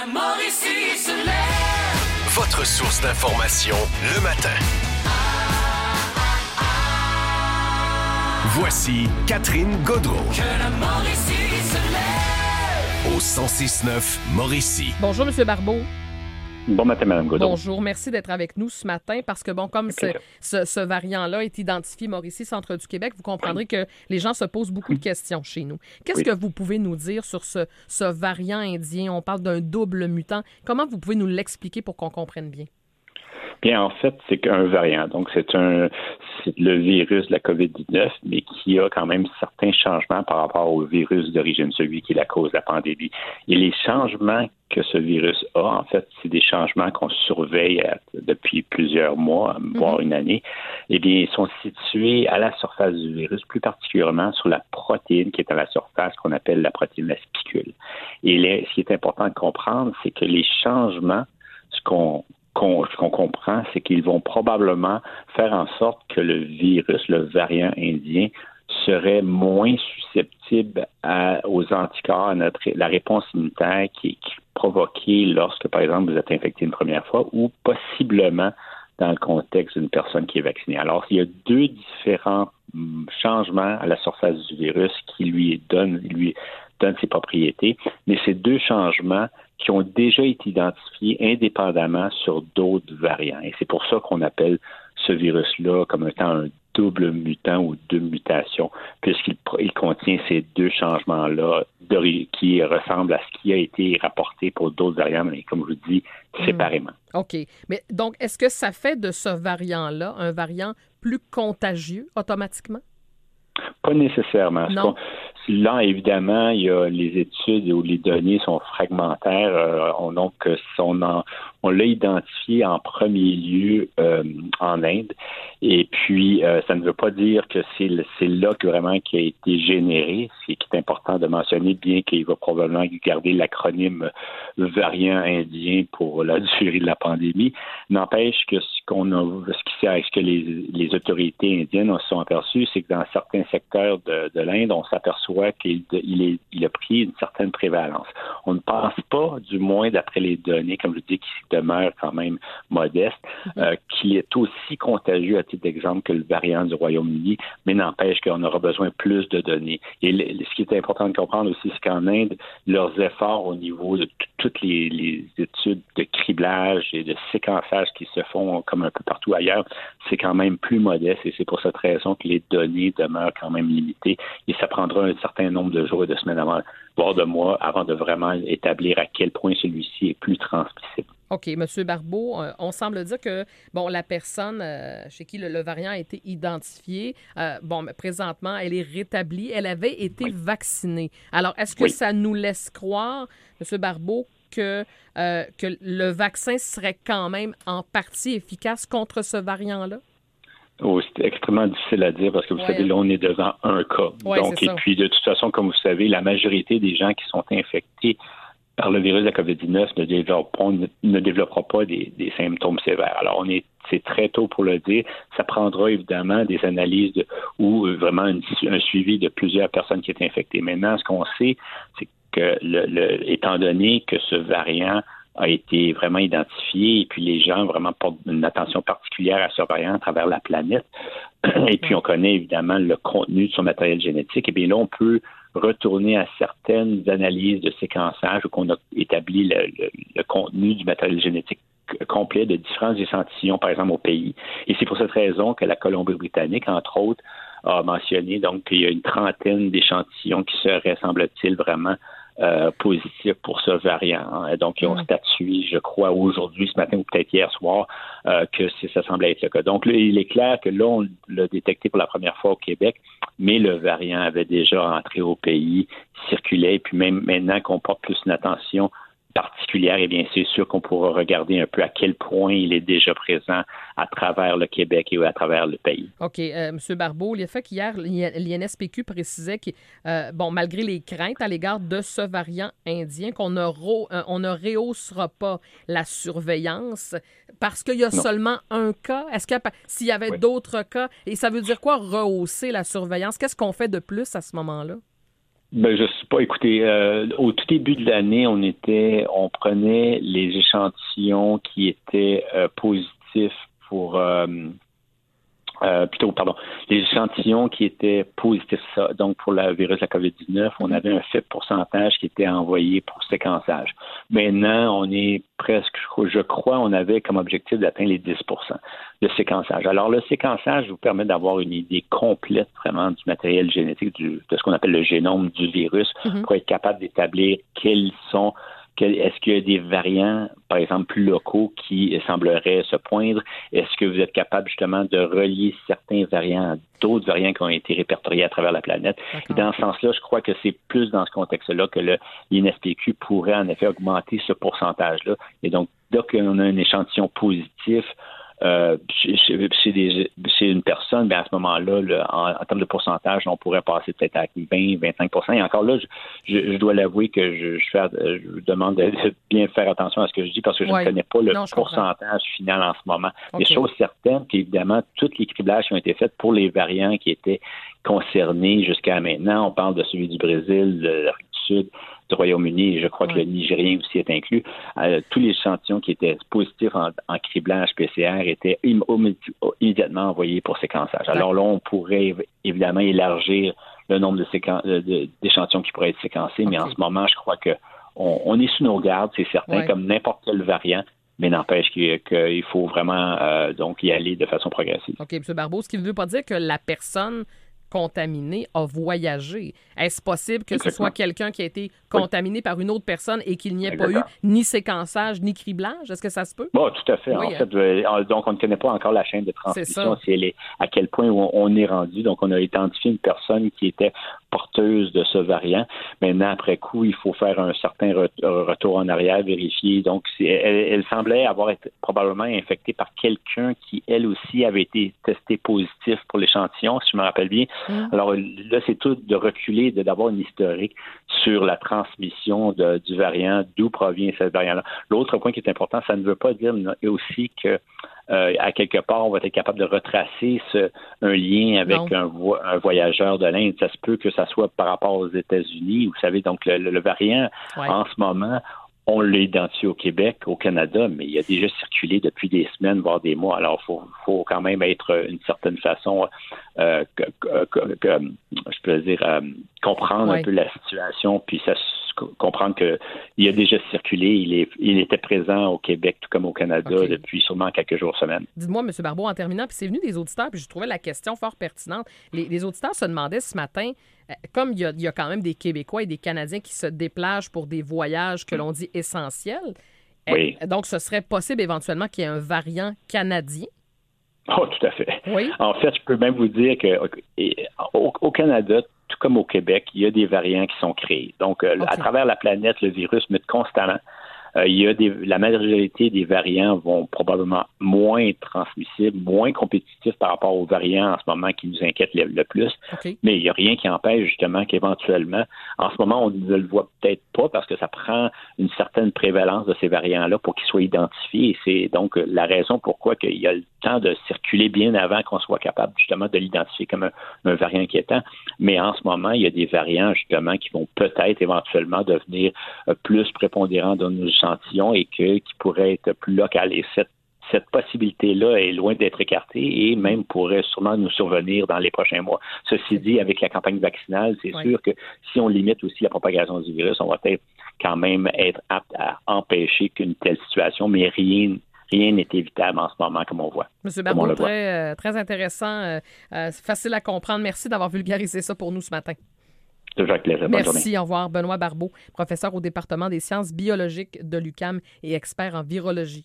la Mauricie se lève. Votre source d'information le matin. Voici Catherine Gaudreault. Que la Mauricie se lève. Au 106.9 Mauricie. Bonjour, M. Barbeau. Bon matin, Mme Gaudreault. Bonjour, merci d'être avec nous ce matin parce que, comme ce variant-là est identifié Mauricie, centre du Québec, vous comprendrez que les gens se posent beaucoup de questions chez nous. Qu'est-ce que vous pouvez nous dire sur ce variant indien? On parle d'un double mutant. Comment vous pouvez nous l'expliquer pour qu'on comprenne bien? Bien, en fait, c'est qu'un variant. Donc, c'est le virus de la COVID-19, mais qui a quand même certains changements par rapport au virus d'origine, celui qui est la cause de la pandémie. Et les changements que ce virus a, en fait, c'est des changements qu'on surveille depuis plusieurs mois, voire une année. Eh bien, ils sont situés à la surface du virus, plus particulièrement sur la protéine qui est à la surface, qu'on appelle la protéine de la spicule. Et ce qui est important de comprendre, c'est que les changements, ce qu'on comprend, c'est qu'ils vont probablement faire en sorte que le virus, le variant indien, serait moins susceptible aux anticorps, à la réponse immunitaire qui est provoquée lorsque, par exemple, vous êtes infecté une première fois ou possiblement dans le contexte d'une personne qui est vaccinée. Alors, il y a deux différents changements à la surface du virus qui lui donnent ses propriétés, mais ces deux changements qui ont déjà été identifiés indépendamment sur d'autres variants. Et c'est pour ça qu'on appelle ce virus-là comme étant un double mutant ou deux mutations, puisqu'il contient ces deux changements-là qui ressemblent à ce qui a été rapporté pour d'autres variants, mais comme je vous dis, séparément. OK. Mais donc, est-ce que ça fait de ce variant-là un variant plus contagieux automatiquement? Pas nécessairement. Non. Là, évidemment, il y a les études où les données sont fragmentaires. On l'a identifié en premier lieu en Inde. Et puis, ça ne veut pas dire que c'est là que vraiment qui a été généré. C'est qui est important de mentionner, bien qu'il va probablement garder l'acronyme variant indien pour la durée de la pandémie. N'empêche que ce que les autorités indiennes se sont aperçues, c'est que dans certains secteurs de l'Inde, on s'aperçoit qu'il a pris une certaine prévalence. On ne pense pas, du moins d'après les données, comme je dis, qui demeurent quand même modestes, qu'il est aussi contagieux à titre d'exemple que le variant du Royaume-Uni, mais n'empêche qu'on aura besoin plus de données. Et ce qui est important de comprendre aussi, c'est qu'en Inde, leurs efforts au niveau de toutes les études de criblage et de séquençage qui se font comme un peu partout ailleurs, c'est quand même plus modeste et c'est pour cette raison que les données demeurent quand même limitées et ça prendra un certain nombre de jours et de semaines voire de mois avant de vraiment établir à quel point celui-ci est plus transmissible. OK. M. Barbeau, on semble dire que, la personne chez qui le variant a été identifié, présentement, elle est rétablie. Elle avait été vaccinée. Alors, est-ce que ça nous laisse croire, M. Barbeau, que le vaccin serait quand même en partie efficace contre ce variant-là? Oh, c'est extrêmement difficile à dire parce que vous savez, là, on est devant un cas. Puis, de toute façon, comme vous savez, la majorité des gens qui sont infectés par le virus de la COVID-19 ne développeront pas des symptômes sévères. Alors, c'est très tôt pour le dire. Ça prendra évidemment des analyses ou vraiment un suivi de plusieurs personnes qui étaient infectées. Maintenant, ce qu'on sait, c'est que étant donné que ce variant a été vraiment identifié et puis les gens vraiment portent une attention particulière à ce variant à travers la planète. Et puis on connaît évidemment le contenu de son matériel génétique. Et bien là, on peut retourner à certaines analyses de séquençage où on a établi le contenu du matériel génétique complet de différents échantillons, par exemple, au pays. Et c'est pour cette raison que la Colombie-Britannique, entre autres, a mentionné donc qu'il y a une trentaine d'échantillons qui seraient, semble-t-il, vraiment positifs pour ce variant. Donc, ils ont statué, je crois, aujourd'hui, ce matin ou peut-être hier soir, que ça semblait être le cas. Donc, là, il est clair que là, on l'a détecté pour la première fois au Québec, mais le variant avait déjà entré au pays, circulait, et puis même maintenant qu'on porte plus une attention particulière, eh bien, c'est sûr qu'on pourra regarder un peu à quel point il est déjà présent à travers le Québec et à travers le pays. OK. M. Barbeau, le fait qu'hier, l'INSPQ précisait que, malgré les craintes à l'égard de ce variant indien, qu'on ne rehaussera pas la surveillance parce qu'il y a seulement un cas. Est-ce que s'il y avait d'autres cas, et ça veut dire quoi, rehausser la surveillance? Qu'est-ce qu'on fait de plus à ce moment-là? Ben, je sais pas. Écoutez, au tout début de l'année, on prenait les échantillons qui étaient positifs pour les échantillons qui étaient positifs, donc pour le virus de la COVID-19, on avait un faible pourcentage qui était envoyé pour séquençage. Maintenant, on est presque, je crois, on avait comme objectif d'atteindre les 10 de séquençage. Alors, le séquençage vous permet d'avoir une idée complète vraiment du matériel génétique, de ce qu'on appelle le génome du virus, pour être capable d'établir est-ce qu'il y a des variants, par exemple, plus locaux qui sembleraient se poindre? Est-ce que vous êtes capable justement de relier certains variants à d'autres variants qui ont été répertoriés à travers la planète? Et dans ce sens-là, je crois que c'est plus dans ce contexte-là que l'INSPQ pourrait en effet augmenter ce pourcentage-là. Et donc, dès qu'on a un échantillon positif, chez une personne, bien à ce moment-là, en termes de pourcentage, on pourrait passer peut-être à 20-25%. Et encore là, je dois l'avouer que je vous demande de bien faire attention à ce que je dis parce que je ne connais pas le pourcentage final en ce moment. Okay. Les choses certaines, qu'évidemment, tous les criblages qui ont été faits pour les variants qui étaient concernés jusqu'à maintenant, on parle de celui du Brésil, de l'Afrique du Sud, du Royaume-Uni, et je crois que le Nigérien aussi est inclus. Tous les échantillons qui étaient positifs en criblage PCR étaient immédiatement envoyés pour séquençage. Alors là, on pourrait évidemment élargir le nombre d'échantillons qui pourraient être séquencés, mais en ce moment, je crois que on est sous nos gardes, c'est certain, comme n'importe quel variant. Mais n'empêche qu'il faut vraiment donc y aller de façon progressive. OK, M. Barbeau, ce qui ne veut pas dire que la personne contaminé a voyagé. Est-ce possible que ce soit quelqu'un qui a été contaminé par une autre personne et qu'il n'y ait pas eu ni séquençage ni criblage? Est-ce que ça se peut? Bon, tout à fait. Oui, en fait, donc, on ne connaît pas encore la chaîne de transmission, à quel point on est rendu. Donc, on a identifié une personne qui était porteuse de ce variant. Maintenant, après coup, il faut faire un certain retour en arrière, vérifier. Donc, elle semblait avoir été probablement infectée par quelqu'un qui, elle aussi, avait été testé positif pour l'échantillon, si je me rappelle bien. Alors là, c'est tout de reculer, d'avoir une historique sur la transmission du variant, d'où provient ce variant-là. L'autre point qui est important, ça ne veut pas dire aussi que à quelque part, on va être capable de retracer un lien avec un voyageur de l'Inde. Ça se peut que ça soit par rapport aux États-Unis. Vous savez, donc le variant, en ce moment, on l'a identifié au Québec, au Canada, mais il a déjà circulé depuis des semaines, voire des mois. Alors, faut quand même être d'une certaine façon, je peux dire, comprendre un peu la situation, puis comprendre qu'il a déjà circulé, il était présent au Québec, tout comme au Canada, depuis sûrement quelques jours, semaines. Dites-moi, M. Barbeau, en terminant, puis c'est venu des auditeurs, puis je trouvais la question fort pertinente. Les auditeurs se demandaient ce matin, comme il y a quand même des Québécois et des Canadiens qui se déplacent pour des voyages que l'on dit essentiels, donc ce serait possible éventuellement qu'il y ait un variant canadien? Oh, tout à fait. Oui. En fait, je peux même vous dire qu'au Canada, tout comme au Québec, il y a des variants qui sont créés. Donc, à travers la planète, le virus mute constamment. La majorité des variants vont probablement moins être transmissibles, moins compétitifs par rapport aux variants en ce moment qui nous inquiètent le plus. Mais il n'y a rien qui empêche justement qu'éventuellement, en ce moment, on ne le voit peut-être pas parce que ça prend une certaine prévalence de ces variants-là pour qu'ils soient identifiés. Et c'est donc la raison pourquoi il y a le temps de circuler bien avant qu'on soit capable justement de l'identifier comme un variant inquiétant. Mais en ce moment, il y a des variants justement qui vont peut-être éventuellement devenir plus prépondérants dans nos échantillons et qui pourraient être plus locales. Et cette possibilité-là est loin d'être écartée et même pourrait sûrement nous survenir dans les prochains mois. Ceci dit, avec la campagne vaccinale, c'est sûr que si on limite aussi la propagation du virus, on va peut-être quand même être apte à empêcher qu'une telle situation, mais rien n'est évitable en ce moment, comme on voit. M. Barbeau, très intéressant, facile à comprendre. Merci d'avoir vulgarisé ça pour nous ce matin. Toujours avec plaisir. Merci, au revoir. Benoît Barbeau, professeur au département des sciences biologiques de l'UQAM et expert en virologie.